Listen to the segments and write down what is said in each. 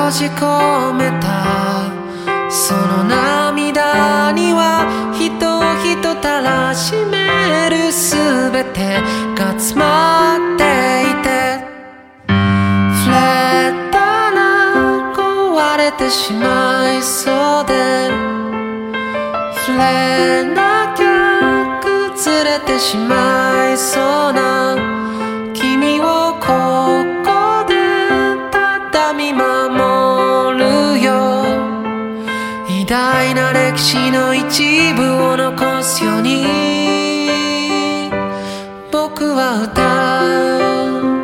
閉じ込めたその涙には人々たらしめるすべてが詰まっていて、触れたら壊れてしまいそうで、触れなきゃ崩れてしまいそうな君をここでただ見守るよ。偉大な歴史の一部を残すように僕は歌う。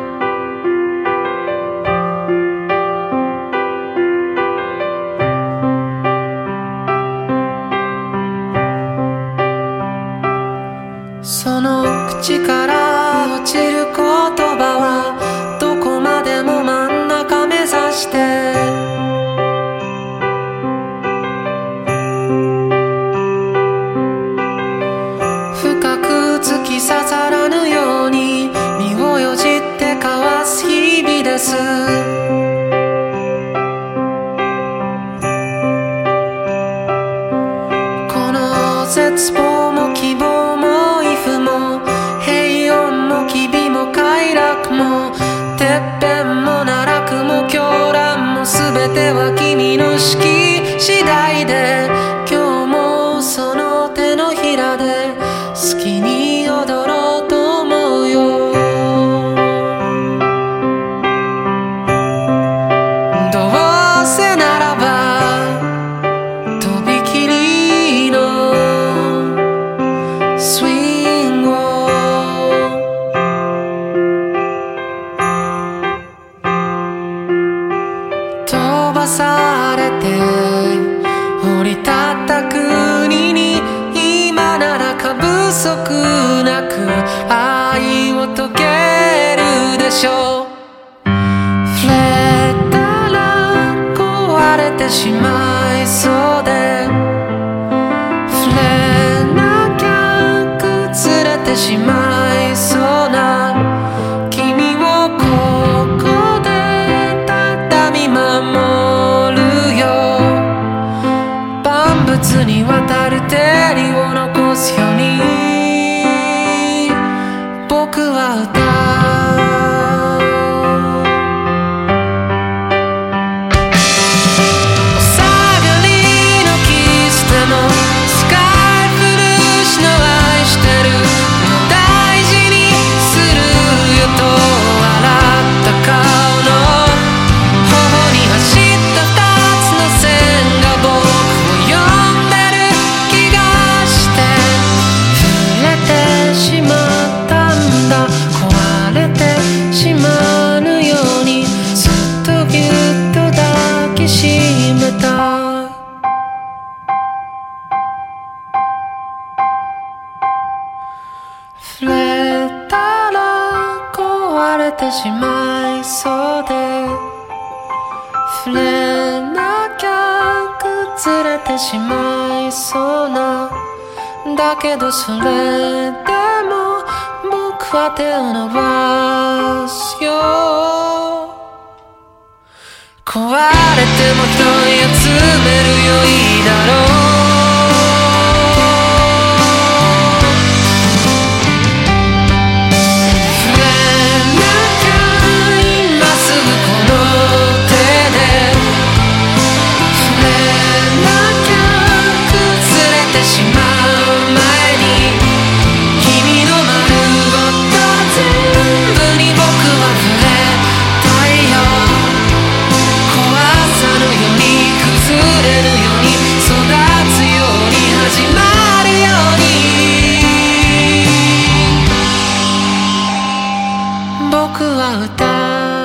その口から落ちる言葉はどこまでも真ん中目指して深く突き刺さらぬように身をよじって交わす日々です。この絶望も希望も畏怖も平穏も機微も快楽もてっぺんも奈落も狂乱も全ては君の指揮次第で、今日もその手のひらで好きに踊ろうと思うよ。どうせならばとびきりのスイングを飛ばされて降り立った国に今なら過不足なく愛を溶けるでしょう。触れたら壊れてしまいそうで、触れなきゃ崩れてしまいそうな君をここでただ見守るよ。万物にわたる照りを残すように僕は歌う。お下がりのキスでもスカイフルーシュの愛してるの大事にするよと笑った顔の頬に走った二つの線が僕を呼んでる気がして触れてしまったんだ。壊れてしまうようにずっとぎゅっと抱きしめた。触れたら壊れてしまいそうで、触れなきゃ崩れてしまいそうな、だけどそれでも僕は手を伸ばすよ。壊れても拾い集めるよいいだろう。僕は歌う。